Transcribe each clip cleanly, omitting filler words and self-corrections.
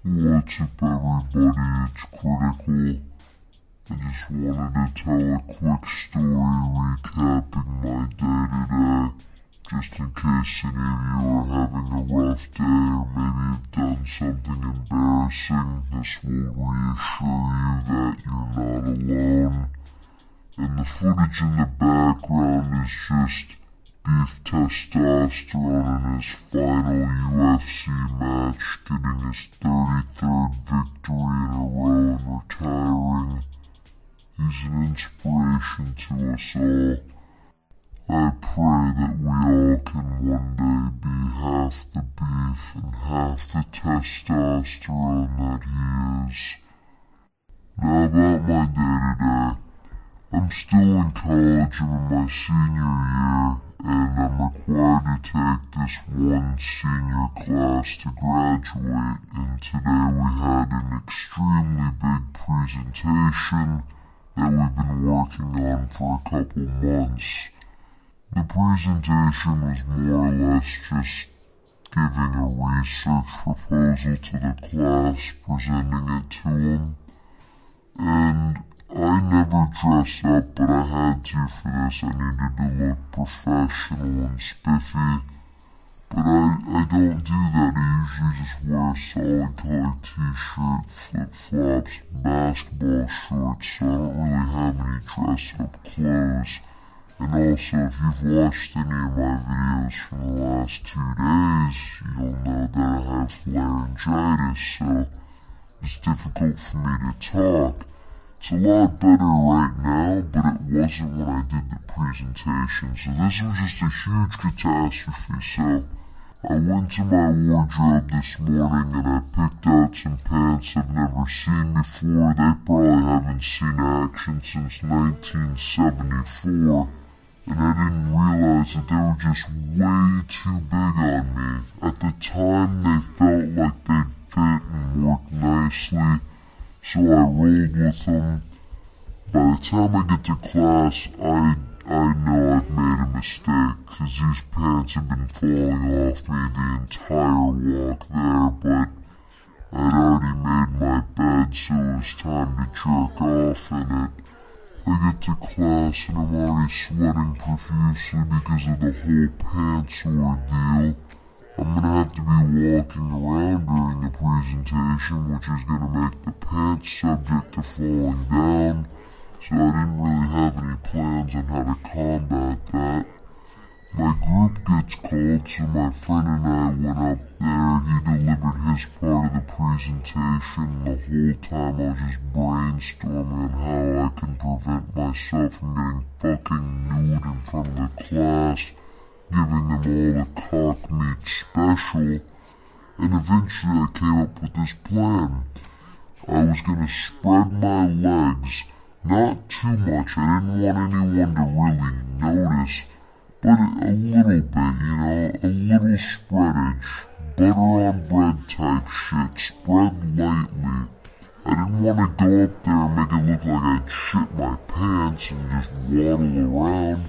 What's up, everybody? It's Critical. I just wanted to tell a quick story recapping my day today, just in case any of you are having a rough day or maybe you've done something embarrassing. This will reassure you that you're not alone. And the footage in the background is just Beef Testosterone in his final UFC match, getting his 33rd victory in a row and retiring. He's an inspiration to us all. I pray that we all can one day be half the beef and half the testosterone that he is. Now about my day today. I'm still in college, I'm in my senior year, and I'm required to take this one senior class to graduate, and today we had an extremely big presentation that we've been working on for a couple months. The presentation was more or less just giving a research proposal to the class, presenting it to them, and I never dress up, but I had to for this. I needed to look professional and spiffy. But I don't do that. I usually just wear a solid color t-shirt, flip-flops, basketball shorts, so I don't really have any dress-up clothes. And also, if you've watched any of my videos from the last 2 days, you'll know that I have laryngitis, so it's difficult for me to talk. It's a lot better right now, but it wasn't when I did the presentation, so this was just a huge catastrophe. So I went to my wardrobe this morning and I picked out some pants I've never seen before. They probably haven't seen action since 1974, and I didn't realize that they were just way too big on me. At the time, they felt like they'd fit and work nicely, so I rolled with them. By the time I get to class, I know I've made a mistake, because these pants have been falling off me the entire walk there, but I'd already made my bed, so it was time to jerk off in it. I get to class and I'm already sweating profusely because of the whole pants ordeal. I'm gonna have to be walking around during the presentation, which is gonna make the pants subject to falling down, so I didn't really have any plans on how to combat that. My group gets called, so my friend and I went up there. He delivered his part of the presentation. The whole time I was just brainstorming on how I can prevent myself from getting fucking nude in front of the class, giving them all the cock meat special, and eventually I came up with this plan. I was gonna spread my legs, not too much, I didn't want anyone to really notice, but a little bit, you know, a little spreadage, butter on bread type shit, spread lightly. I didn't want to go up there and make it look like I'd shit my pants and just waddle around.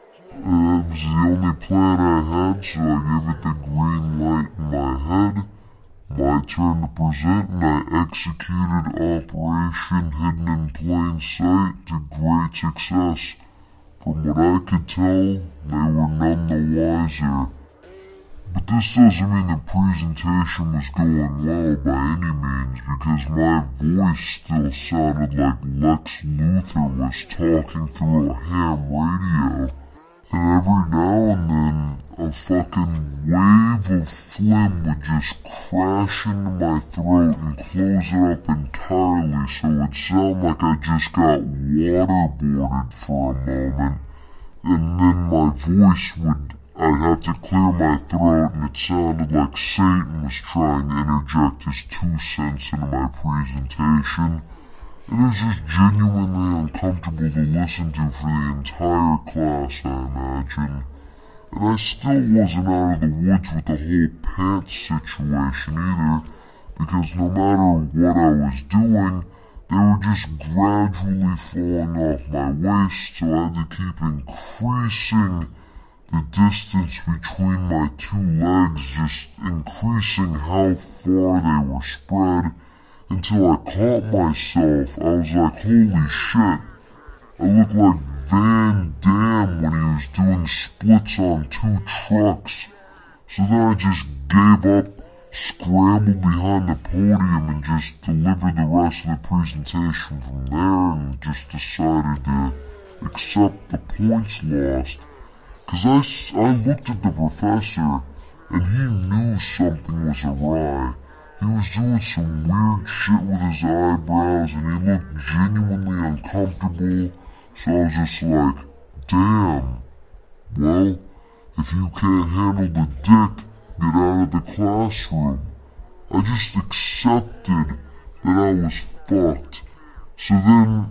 It was the only plan I had, so I gave it the green light in my head. My turn to present, and I executed Operation Hidden in Plain Sight to great success. From what I could tell, they were none the wiser. But this doesn't mean the presentation was going well by any means, because my voice still sounded like Lex Luthor was talking through a ham radio. And every now and then, a fucking wave of phlegm would just crash into my throat and close it up entirely, so it would sound like I just got waterboarded for a moment. And then my voice would, I'd have to clear my throat, and it sounded like Satan was trying to interject his 2 cents into my presentation. It was just genuinely uncomfortable to listen to for the entire class, I imagine. And I still wasn't out of the woods with the whole pants situation either, because no matter what I was doing, they were just gradually falling off my waist, so I had to keep increasing the distance between my two legs just increasing how far they were spread, until I caught myself. I was like, holy shit, I look like Van Damme when he was doing splits on 2 trucks. So then I just gave up, scrambled behind the podium, and just delivered the rest of the presentation from there, and just decided to accept the points lost. Because I looked at the professor, and he knew something was awry. He was doing some weird shit with his eyebrows, and he looked genuinely uncomfortable. So I was just like, damn, well, if you can't handle the dick, get out of the classroom. I just accepted that I was fucked. So then,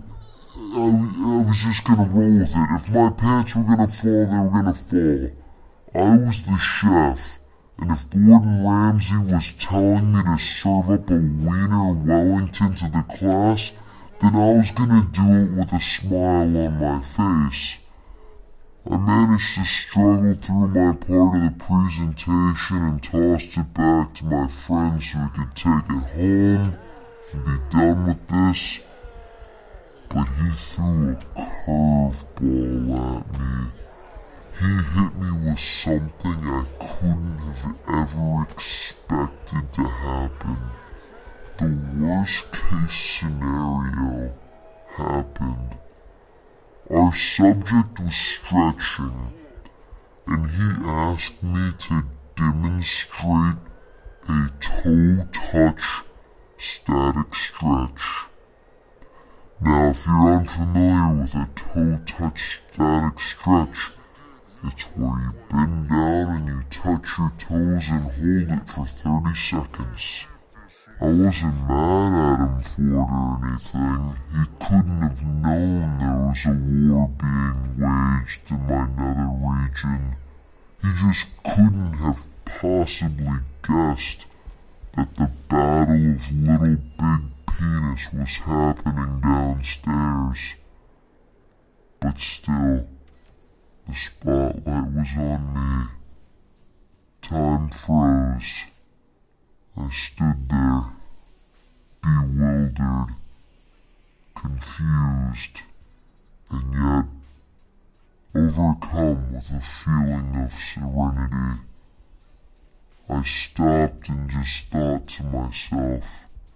I was just gonna roll with it. If my pants were gonna fall, they were gonna fall. I was the chef, and if Gordon Ramsay was telling me to serve up a wiener Wellington to the class, then I was gonna do it with a smile on my face. I managed to struggle through my part of the presentation and tossed it back to my friend so we could take it home and be done with this. But he threw a curveball at me. He hit me with something I couldn't have ever expected to happen. The worst case scenario happened. Our subject was stretching, and he asked me to demonstrate a toe-touch static stretch. Now, if you're unfamiliar with a toe-touch static stretch, it's where you bend down and you touch your toes and hold it for 30 seconds. I wasn't mad at him for it or anything. He couldn't have known there was a war being waged in my nether region. He just couldn't have possibly guessed that the Battle of Little Big Penis was happening downstairs. But still, the spotlight was on me. Time froze. I stood there, bewildered, confused, and yet overcome with a feeling of serenity. I stopped and just thought to myself,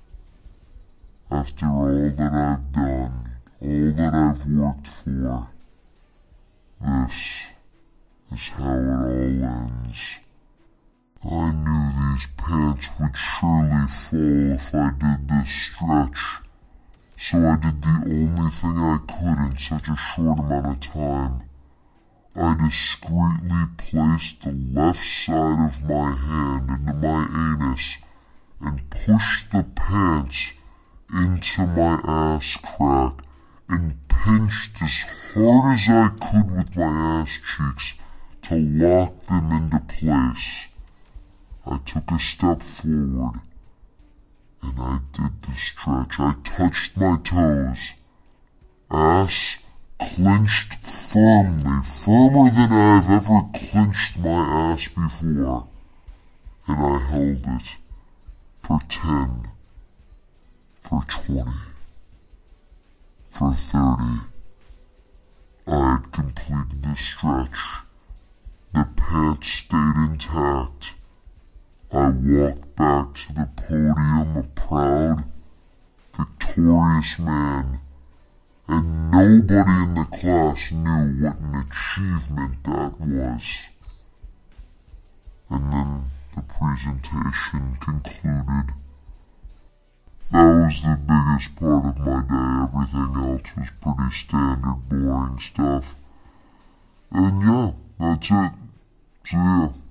after all that I've done, all that I've worked for, this is how it all ends. I knew these pants would surely fall if I did this stretch, so I did the only thing I could in such a short amount of time. I discreetly placed the left side of my hand into my anus and pushed the pants into my ass crack and pinched as hard as I could with my ass cheeks to lock them into place. I took a step forward, and I did the stretch. I touched my toes. Ass clenched firmly, firmer than I've ever clenched my ass before. And I held it for 10, for 20, for 30. I had completed the stretch. The pants stayed intact. I walked back to the podium a proud, victorious man, and nobody in the class knew what an achievement that was. And then the presentation concluded. That was the biggest part of my day. Everything else was pretty standard, boring stuff. And yeah, that's it. So yeah.